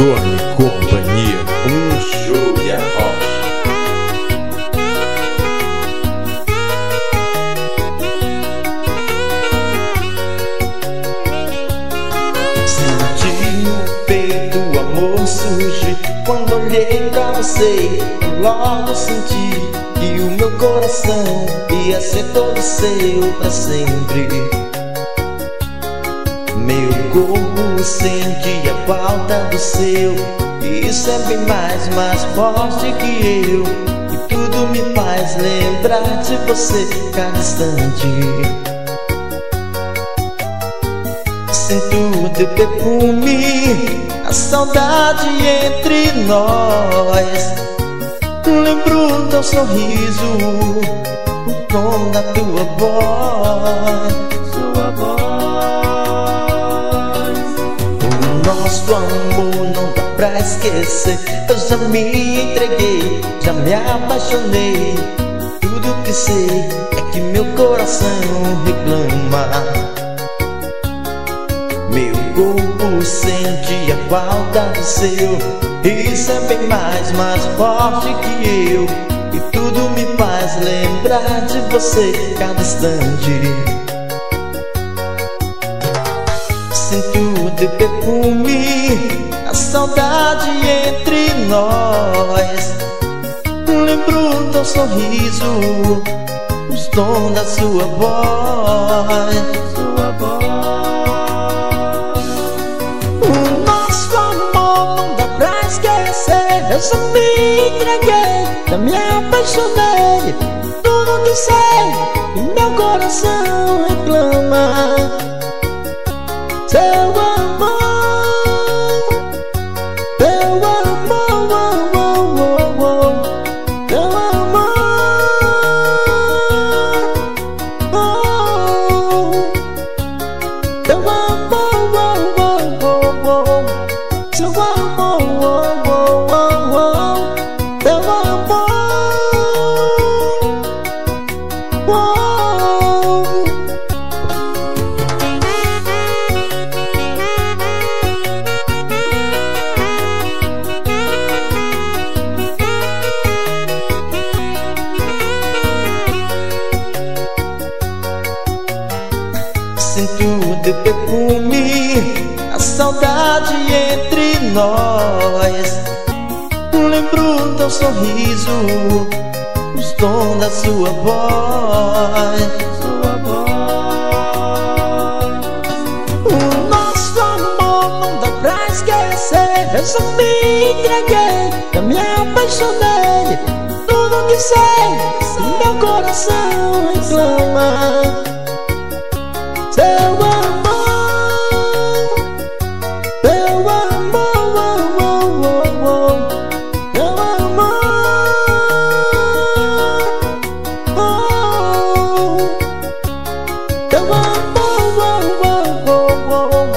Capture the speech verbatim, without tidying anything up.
Torne Companhia, um show de arrocha. Senti no peito o amor surgir quando olhei pra você. Logo senti que o meu coração ia ser todo seu pra sempre. Meu corpo sente a falta do seu. Isso é bem mais, mais forte que eu. E tudo me faz lembrar de você cada instante. Sinto teu perfume, a saudade entre nós. Lembro teu sorriso, o tom da tua voz, sua voz. O nosso amor não dá pra esquecer. Eu já me entreguei, já me apaixonei. Tudo que sei é que meu coração reclama. Meu corpo sente a falta do seu. Isso é bem mais, mais forte que eu. E tudo me faz lembrar de você cada instante. Sinto teu perfume, a saudade entre nós. Lembro teu sorriso, os tons da sua voz, sua voz. Eu só me entreguei, já me apaixonei. Tudo que sei, e meu coração reclama. Seu amor, teu amor, oh, oh, oh, teu amor, oh, teu amor, oh, oh, oh, seu amor, oh, oh. Sinto teu perfume, a saudade entre nós. Lembro teu sorriso, os tons da sua voz, sua voz. O nosso amor não dá pra esquecer. Eu só me entreguei, já me apaixonei. Tudo que sei, meu coração reclama. Seu amor, teu amor, oh, oh, oh, oh, teu amor, oh, teu amor, oh, oh, oh, oh.